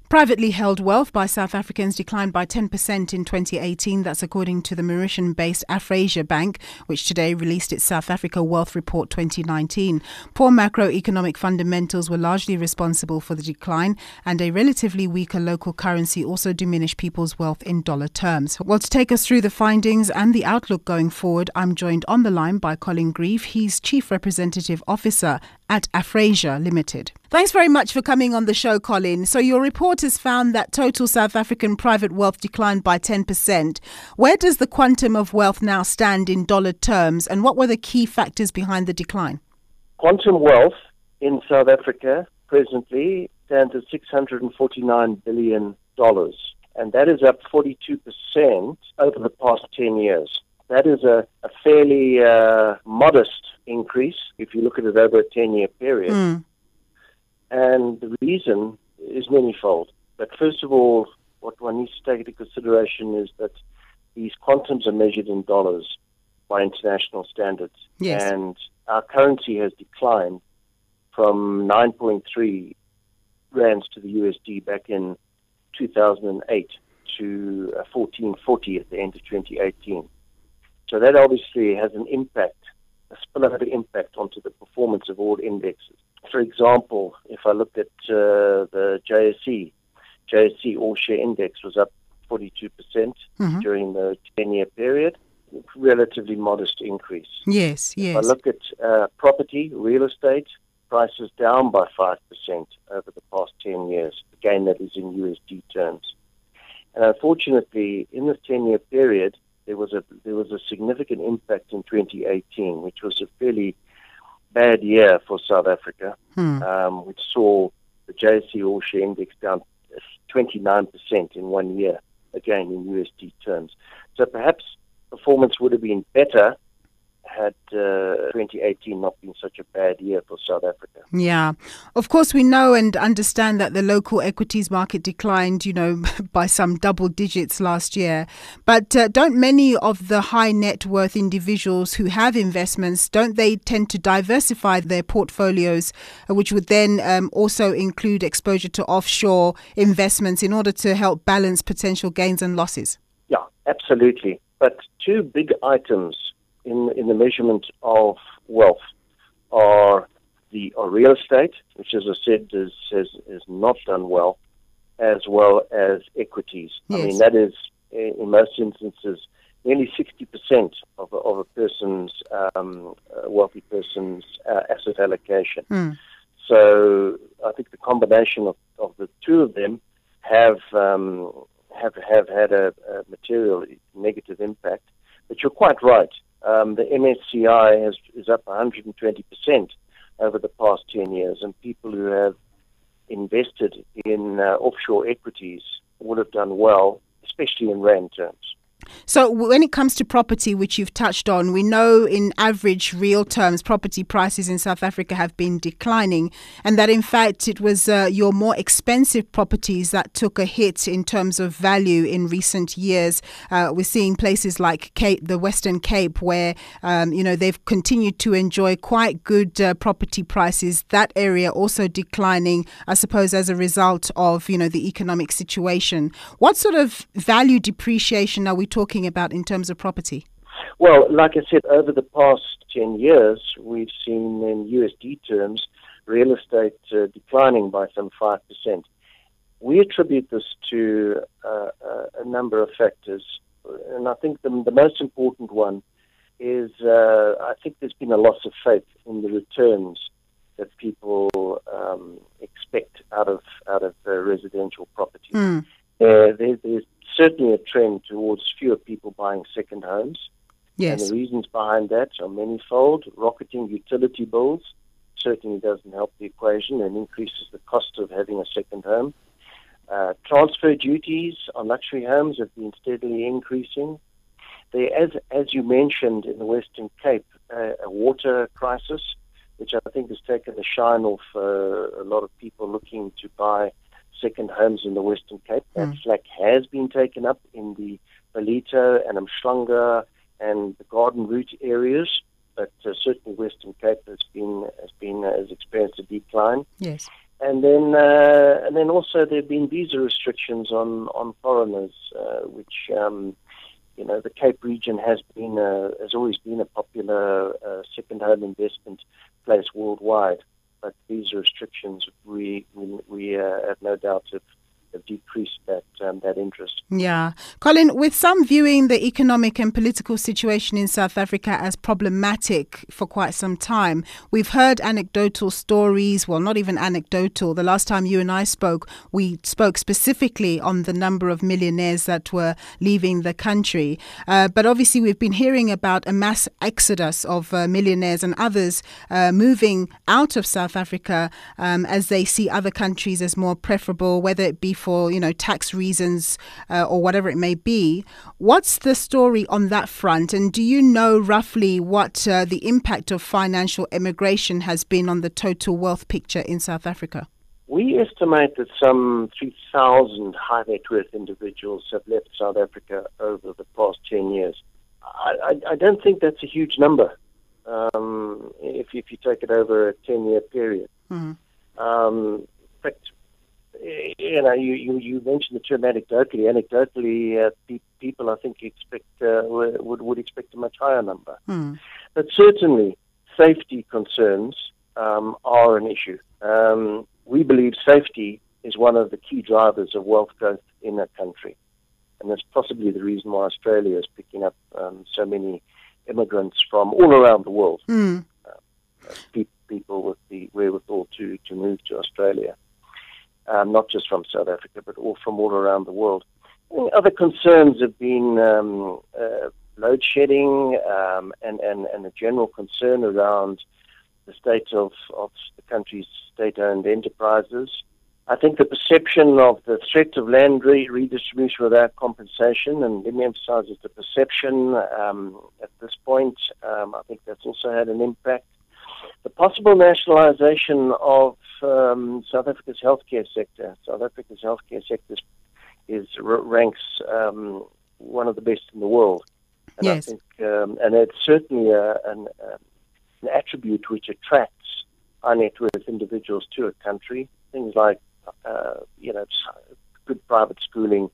Privately held wealth by South Africans declined by 10% in 2018. That's according to the Mauritian-based Afrasia Bank, which today released its South Africa Wealth Report 2019. Poor macroeconomic fundamentals were largely responsible for the decline, and a relatively weaker local currency also diminished people's wealth in dollar terms. Well, to take us through the findings and the outlook going forward, I'm joined on the line by Colin Grieve. He's Chief Representative Officer at Afrasia Limited. Thanks very much for coming on the show, Colin. So your report has found that total South African private wealth declined by 10%. Where does the quantum of wealth now stand in dollar terms, and what were the key factors behind the decline? Quantum wealth in South Africa presently stands at $649 billion, and that is up 42% over the past 10 years. That is a fairly modest increase if you look at it over a 10-year period. And the reason is manifold. But first of all, what one needs to take into consideration is that these quantums are measured in dollars by international standards. Yes. And our currency has declined from 9.3 rands to the USD back in 2008 to 14.40 at the end of 2018. So that obviously has an impact, a spillover impact onto the performance of all indexes. For example, if I looked at the JSE All-Share Index was up 42% during the 10-year period, relatively modest increase. Yes. If I look at property, real estate, prices down by 5% over the past 10 years. Again, that is in USD terms. And unfortunately, in this 10-year period, there was a significant impact in 2018, which was a fairly bad year for South Africa, which saw the JSE All-Share Index down 29% in 1 year, again in USD terms. So perhaps performance would have been better had 2018 not been such a bad year for South Africa. Yeah. Of course, we know and understand that the local equities market declined, by some double digits last year. But don't many of the high net worth individuals who have investments, don't they tend to diversify their portfolios, which would then also include exposure to offshore investments in order to help balance potential gains and losses? Yeah, absolutely. But two big items in the measurement of wealth are real estate, which, as I said, has not done well as equities. Yes. I mean, that is, in most instances, nearly 60% of a person's, wealthy person's asset allocation. So I think the combination of the two of them have had a material negative impact. But you're quite right. The MSCI is up 120% over the past 10 years, and people who have invested in offshore equities would have done well, especially in rand terms. So when it comes to property, which you've touched on, we know in average real terms, property prices in South Africa have been declining, and that in fact it was your more expensive properties that took a hit in terms of value in recent years. We're seeing places like the Western Cape where, they've continued to enjoy quite good property prices. That area also declining, I suppose, as a result of, the economic situation. What sort of value depreciation are we talking about in terms of property? Well, like I said, over the past 10 years, we've seen in USD terms real estate declining by some 5%. We attribute this to a number of factors, and I think the most important one is I think there's been a loss of faith in the returns that people expect out of residential property. There's certainly a trend towards fewer people buying second homes. Yes. And the reasons behind that are manifold. Rocketing utility bills certainly doesn't help the equation and increases the cost of having a second home. Transfer duties on luxury homes have been steadily increasing. There, as you mentioned, in the Western Cape, a water crisis, which I think has taken the shine off a lot of people looking to buy second homes in the Western Cape. That slack has been taken up in the Ballito and Umhlanga and the Garden Route areas, but certainly Western Cape has experienced a decline. Yes. And then also there have been visa restrictions on foreigners, which the Cape region has always been a popular second home investment place worldwide. But visa restrictions, we have no doubt have decreased that interest. Yeah. Colin, with some viewing the economic and political situation in South Africa as problematic for quite some time, we've heard anecdotal stories, well, not even anecdotal. The last time you and I spoke, we spoke specifically on the number of millionaires that were leaving the country. But obviously we've been hearing about a mass exodus of millionaires and others moving out of South Africa as they see other countries as more preferable, whether it be for, tax reasons or whatever it may be. What's the story on that front? And do you know roughly what the impact of financial immigration has been on the total wealth picture in South Africa? We estimate that some 3,000 high net worth individuals have left South Africa over the past 10 years. I don't think that's a huge number if you take it over a 10-year period. Mm-hmm. In fact, you mentioned the term anecdotally. Anecdotally, people I think would expect a much higher number. But certainly, safety concerns are an issue. We believe safety is one of the key drivers of wealth growth in that country, and that's possibly the reason why Australia is picking up so many immigrants from all around the world. People with the wherewithal to move to Australia. Not just from South Africa, but from all around the world. Other concerns have been load shedding and a general concern around the state of the country's state-owned enterprises. I think the perception of the threat of land redistribution without compensation, and let me emphasize it's the perception at this point, I think that's also had an impact. The possible nationalization of South Africa's healthcare sector. South Africa's healthcare sector ranks one of the best in the world. And yes. I think, and it's certainly an attribute which attracts high net worth individuals to a country. Things like, good private schooling,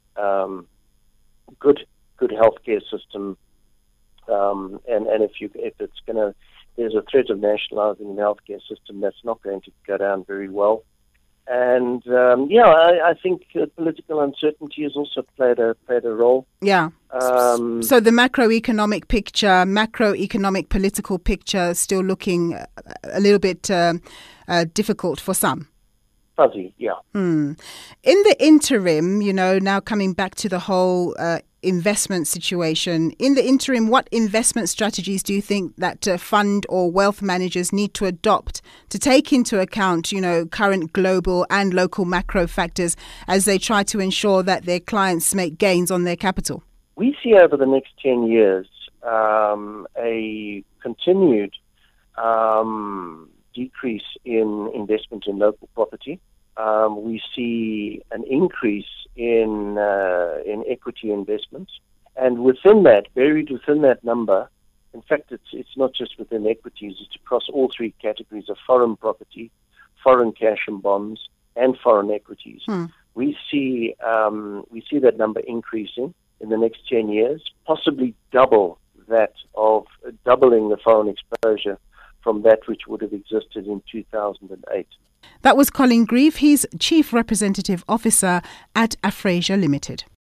good healthcare system, and if it's going to, there's a threat of nationalizing the healthcare system, that's not going to go down very well. And I think political uncertainty has also played a role. Yeah. So the macroeconomic political picture is still looking a little bit difficult for some. Fuzzy, yeah. In the interim, now coming back to the whole investment situation, in the interim, what investment strategies do you think that fund or wealth managers need to adopt to take into account, current global and local macro factors as they try to ensure that their clients make gains on their capital? We see over the next 10 years a continued decrease in investment in local property. We see an increase in equity investments, and buried within that number, in fact, it's not just within equities; it's across all three categories of foreign property, foreign cash and bonds, and foreign equities. We see that number increasing in the next 10 years, possibly doubling the foreign exposure from that which would have existed in 2008. That was Colin Grieve. He's Chief Representative Officer at Afrasia Limited.